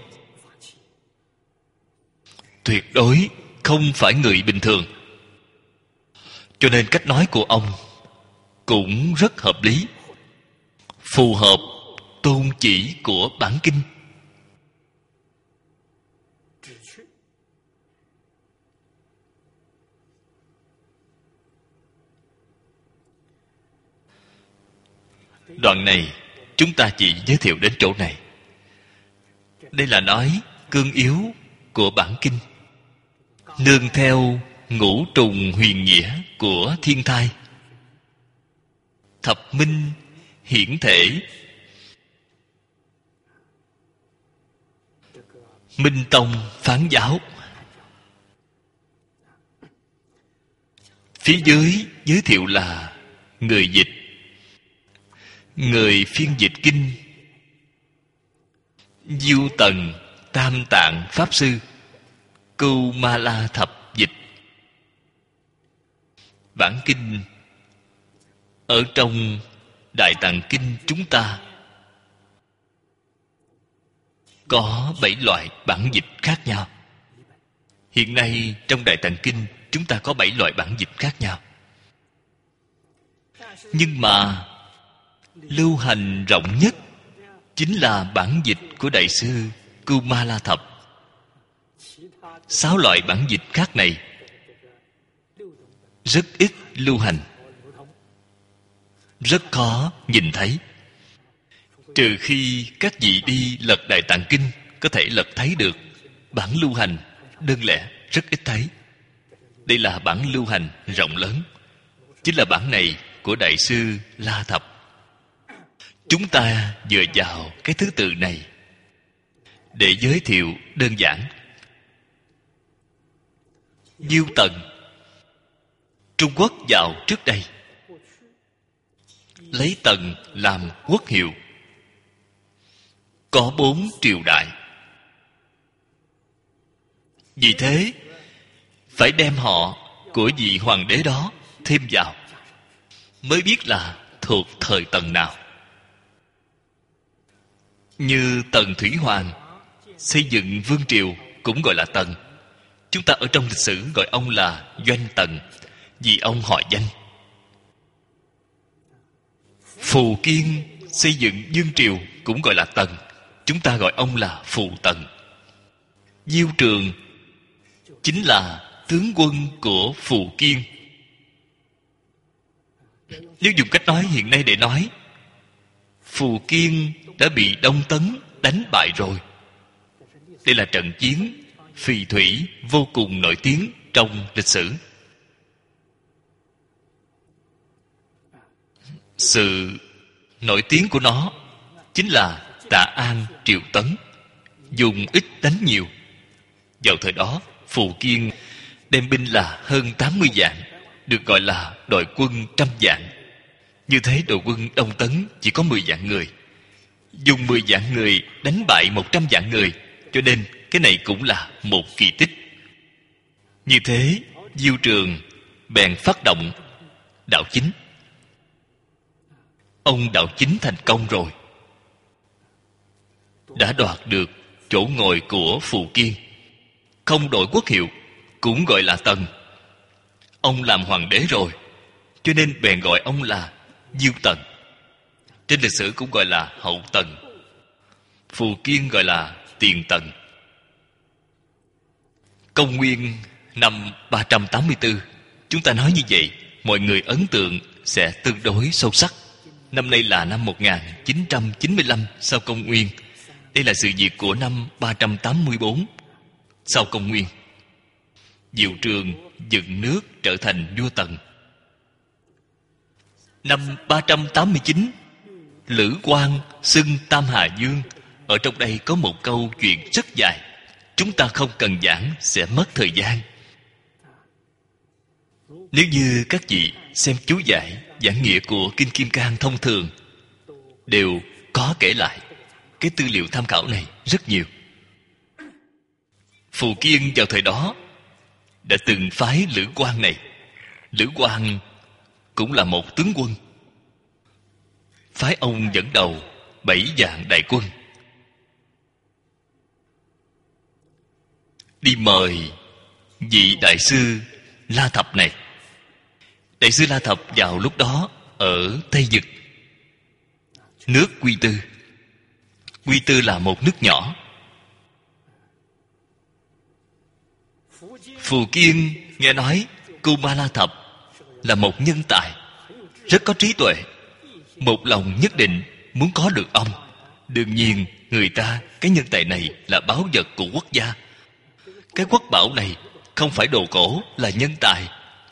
tuyệt đối không phải người bình thường. Cho nên cách nói của ông cũng rất hợp lý, phù hợp tôn chỉ của bản kinh. Đoạn này chúng ta chỉ giới thiệu đến chỗ này. Đây là nói cương yếu của bản kinh, nương theo ngũ trùng huyền nghĩa của thiên thai, thập minh hiển thể, Minh Tông phán giáo. Phía dưới giới thiệu là người dịch, người phiên dịch kinh Diêu Tần Tam Tạng Pháp Sư Cưu Ma La Thập Dịch. Bản kinh ở trong Đại Tạng Kinh chúng ta có bảy loại bản dịch khác nhau. Hiện nay trong Đại Tạng Kinh chúng ta có bảy loại bản dịch khác nhau. Nhưng mà lưu hành rộng nhất chính là bản dịch của Đại sư Cưu Ma La Thập. Sáu loại bản dịch khác này rất ít lưu hành, rất khó nhìn thấy. Trừ khi các vị đi lật Đại Tạng Kinh có thể lật thấy được. Bản lưu hành đơn lẻ rất ít thấy. Đây là bản lưu hành rộng lớn, chính là bản này của Đại sư La Thập. Chúng ta dựa vào cái thứ tự này để giới thiệu đơn giản. Diêu Tần, Trung Quốc vào trước đây lấy Tần làm quốc hiệu, có bốn triều đại. Vì thế phải đem họ của vị hoàng đế đó thêm vào, mới biết là thuộc thời Tần nào. Như Tần Thủy Hoàng xây dựng vương triều cũng gọi là Tần. Chúng ta ở trong lịch sử gọi ông là Doanh Tần, vì ông họ Doanh. Phù Kiên xây dựng vương triều cũng gọi là Tần, chúng ta gọi ông là Phù Tần. Diêu Trường chính là tướng quân của Phù Kiên. Nếu dùng cách nói hiện nay để nói, Phù Kiên đã bị Đông Tấn đánh bại rồi. Đây là trận chiến phì thủy vô cùng nổi tiếng trong lịch sử. Sự nổi tiếng của nó chính là Tạ An triệu tấn, dùng ít đánh nhiều. Vào thời đó Phù Kiên đem binh là hơn tám mươi vạn, được gọi là đội quân trăm vạn. Như thế đội quân Đông Tấn chỉ có mười vạn người, dùng mười vạn người đánh bại một trăm vạn người, cho nên cái này cũng là một kỳ tích. Như thế Diêu Trường bèn phát động đạo chính. Ông đạo chính thành công rồi, đã đoạt được chỗ ngồi của Phù Kiên, không đổi quốc hiệu, cũng gọi là Tần. Ông làm hoàng đế rồi, cho nên bèn gọi ông là Diêu Tần. Trên lịch sử cũng gọi là Hậu Tần. Phù Kiên gọi là Tiền Tần. Công nguyên năm ba trăm tám mươi tư, chúng ta nói như vậy, mọi người ấn tượng sẽ tương đối sâu sắc. Năm nay là năm một nghìn chín trăm chín mươi lăm sau công nguyên. Đây là sự việc của năm ba trăm tám mươi tư sau công nguyên. Diệu Trường dựng nước trở thành vua Tần. Năm ba trăm tám mươi chín, Lữ Quang xưng Tam Hà Vương. Ở trong đây có một câu chuyện rất dài, chúng ta không cần giảng, sẽ mất thời gian. Nếu như các vị xem chú giải, giảng nghĩa của Kinh Kim Cang thông thường đều có kể lại. cái tư liệu tham khảo này rất nhiều. Phù Kiên vào thời đó đã từng phái Lữ Quang này. Lữ Quang cũng là một tướng quân, phái ông dẫn đầu bảy vạn đại quân đi mời vị đại sư La Thập này. Đại sư La Thập vào lúc đó ở Tây Dực, nước Quy Tư. Quy Tư là một nước nhỏ. Phù Kiên nghe nói Cưu Ma La Thập là một nhân tài, rất có trí tuệ, một lòng nhất định muốn có được ông. Đương nhiên người ta, cái nhân tài này là báu vật của quốc gia. Cái quốc bảo này không phải đồ cổ, là nhân tài.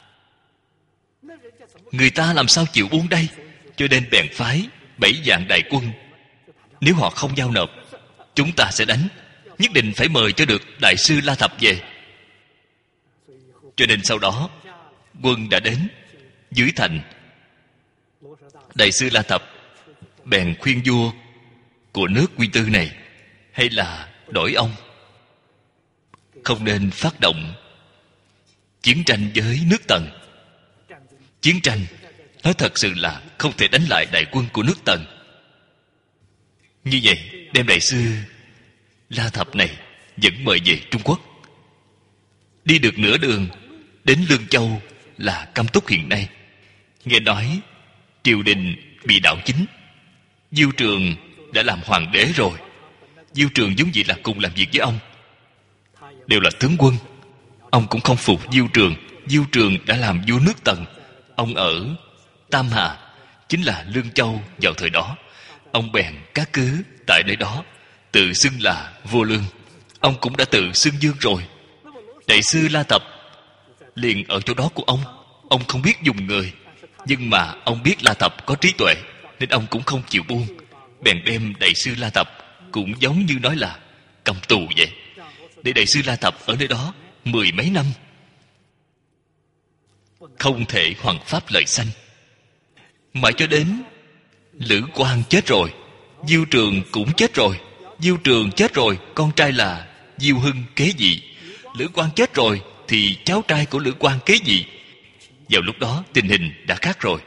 Người ta làm sao chịu buông đây? Cho nên bèn phái bảy vạn đại quân. Nếu họ không giao nộp, chúng ta sẽ đánh. Nhất định phải mời cho được đại sư La Thập về. Cho nên sau đó quân đã đến dưới thành. Đại sư La Thập bèn khuyên vua của nước Quy Tư này, hay là đổi ông, không nên phát động chiến tranh với nước Tần. Chiến tranh nói thật sự là không thể đánh lại đại quân của nước Tần. Như vậy đem đại sư La Thập này dẫn mời về Trung Quốc. Đi được nửa đường đến Lương Châu là Cam Túc hiện nay. Nghe nói triều đình bị đảo chính, Diêu Trường đã làm hoàng đế rồi. Diêu Trường vốn dĩ là cùng làm việc với ông, đều là tướng quân. Ông cũng không phục Diêu Trường. Diêu Trường đã làm vua nước Tần. Ông ở Tam Hà, chính là Lương Châu vào thời đó. Ông bèn cát cứ tại nơi đó, tự xưng là vua Lương. Ông cũng đã tự xưng vương rồi. Đại sư La Thập liền ở chỗ đó của ông. Ông không biết dùng người, nhưng mà ông biết La Thập có trí tuệ, nên ông cũng không chịu buông. Bèn đem đại sư La Thập, cũng giống như nói là cầm tù vậy, để đại sư La Thập ở nơi đó mười mấy năm, không thể hoằng pháp lợi sanh. Mãi cho đến Lữ Quang chết rồi, Diêu Trường cũng chết rồi. Diêu Trường chết rồi, con trai là Diêu Hưng kế vị. Lữ Quang chết rồi thì cháu trai của Lữ Quang kế vị. Vào lúc đó tình hình đã khác rồi.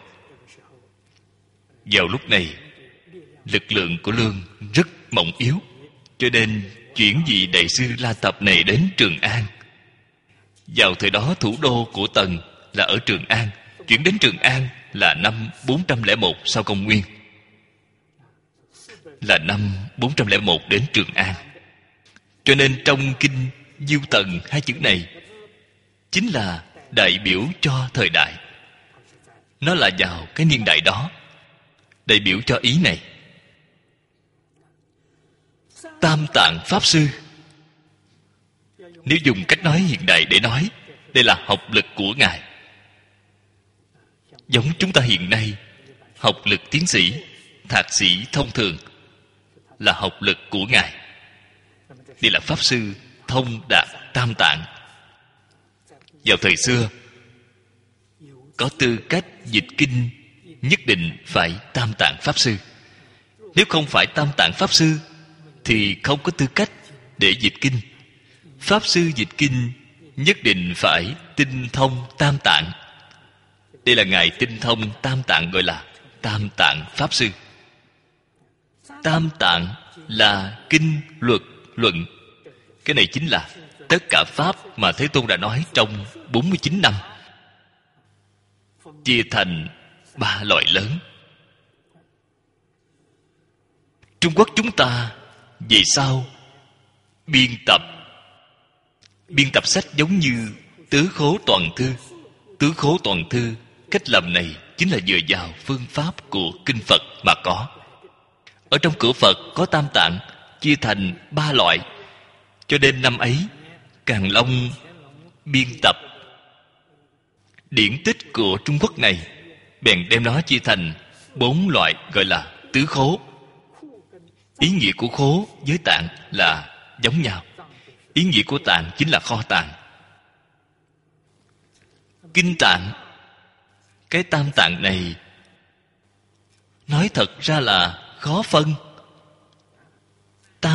Vào lúc này lực lượng của Lương rất mỏng yếu, cho nên chuyển vị đại sư La Thập này đến Trường An. Vào thời đó thủ đô của Tần là ở Trường An. Chuyển đến Trường An là năm bốn trăm lẻ một sau công nguyên. Là năm bốn trăm lẻ một đến Trường An. Cho nên trong kinh Diêu Tần hai chữ này chính là đại biểu cho thời đại. Nó là vào cái niên đại đó, đại biểu cho ý này. Tam Tạng Pháp Sư, nếu dùng cách nói hiện đại để nói, đây là học lực của Ngài. Giống chúng ta hiện nay học lực tiến sĩ, thạc sĩ thông thường là học lực của Ngài. Đây là Pháp Sư thông đạt Tam Tạng. Vào thời xưa có tư cách dịch kinh nhất định phải Tam Tạng Pháp Sư. Nếu không phải Tam Tạng Pháp Sư thì không có tư cách để dịch kinh. Pháp Sư dịch kinh nhất định phải tinh thông Tam Tạng. Đây là Ngài tinh thông Tam Tạng, gọi là Tam Tạng Pháp Sư. Tam Tạng là kinh, luật, luận. Cái này chính là tất cả Pháp mà Thế Tôn đã nói trong bốn mươi chín năm, chia thành ba loại lớn. Trung Quốc chúng ta về sau biên tập biên tập sách giống như Tứ Khố Toàn Thư. Tứ Khố Toàn Thư, cách làm này chính là dựa vào phương pháp của kinh Phật mà có. Ở trong cửa Phật có Tam Tạng, chia thành ba loại. Cho nên năm ấy Càn Long biên tập điển tích của Trung Quốc này, bèn đem nó chia thành bốn loại, gọi là tứ khố. Ý nghĩa của khố với tạng là giống nhau. Ý nghĩa của tạng chính là kho tàng. Kinh tạng, cái Tam Tạng này nói thật ra là khó phân.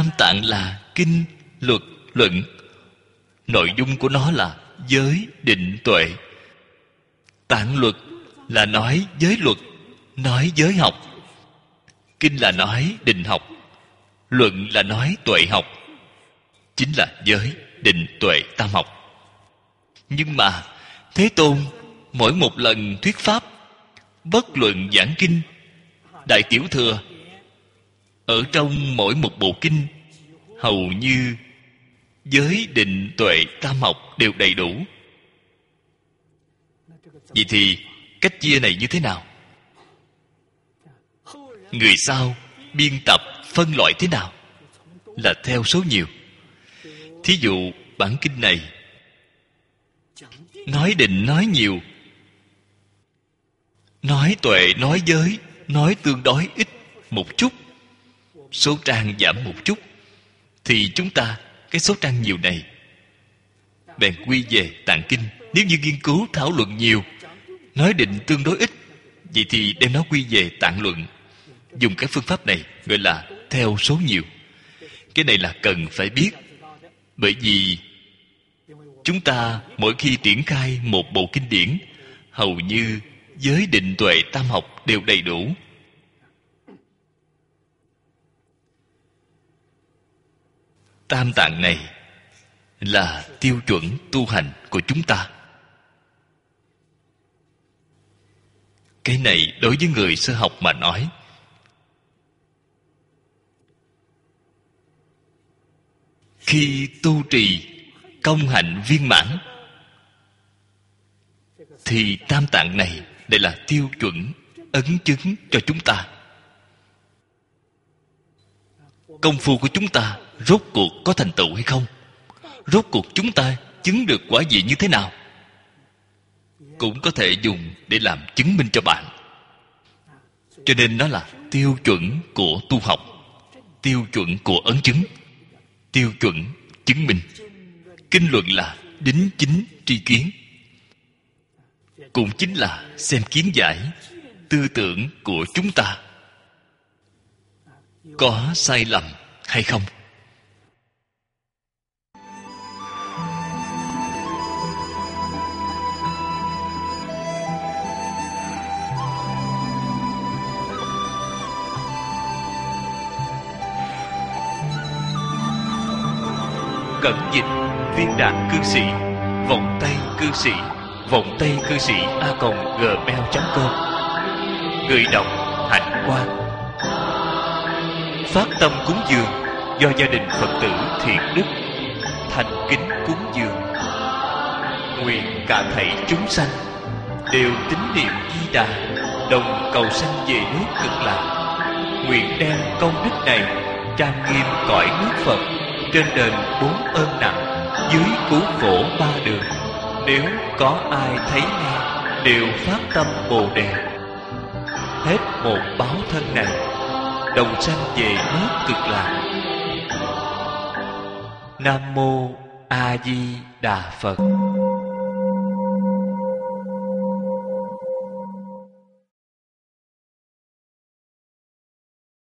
Tam Tạng là kinh, luật, luận. Nội dung của nó là giới, định, tuệ. Tạng luật là nói giới luật, nói giới học. Kinh là nói định học, luận là nói tuệ học. Chính là giới, định, tuệ, tam học. Nhưng mà Thế Tôn mỗi một lần thuyết pháp, bất luận giảng kinh, đại tiểu thừa, ở trong mỗi một bộ kinh hầu như giới, định, tuệ, tam học đều đầy đủ. Vậy thì cách chia này như thế nào? Người sau biên tập phân loại thế nào? Là theo số nhiều. Thí dụ bản kinh này nói định nói nhiều, nói tuệ, nói giới, nói tương đối ít một chút, số trang giảm một chút, thì chúng ta cái số trang nhiều này bèn quy về Tạng kinh. Nếu như nghiên cứu thảo luận nhiều, nói định tương đối ít, vậy thì đem nó quy về Tạng luận. Dùng cái phương pháp này gọi là theo số nhiều. Cái này là cần phải biết. Bởi vì chúng ta mỗi khi triển khai một bộ kinh điển, hầu như giới, định, tuệ, tam học đều đầy đủ. Tam Tạng này là tiêu chuẩn tu hành của chúng ta. Cái này đối với người sơ học mà nói, khi tu trì công hạnh viên mãn, thì Tam Tạng này đây là tiêu chuẩn ấn chứng cho chúng ta. Công phu của chúng ta rốt cuộc có thành tựu hay không? Rốt cuộc chúng ta chứng được quả vị như thế nào? Cũng có thể dùng để làm chứng minh cho bạn. Cho nên nó là tiêu chuẩn của tu học, tiêu chuẩn của ấn chứng, tiêu chuẩn chứng minh. Kinh luận là đính chính tri kiến, cũng chính là xem kiến giải tư tưởng của chúng ta có sai lầm hay không. Cẩn dịch viên đạn cư sĩ, vọng tây cư sĩ, vọng tây cư sĩ a còng gmail chấm com. Người đọc Hạnh Quang. Phát tâm cúng dường do gia đình Phật tử Thiện Đức thành kính cúng dường. Nguyện cả thảy chúng sanh đều tín niệm Di Đà, đồng cầu sanh về nước Cực Lạc. Nguyện đem công đức này trang nghiêm cõi nước Phật, trên đền bốn ơn nặng, dưới cứu khổ ba đường. Nếu có ai thấy nghe đều phát tâm Bồ Đề, hết một báo thân này đồng sanh về nước Cực Lạc. Nam mô A Di Đà Phật.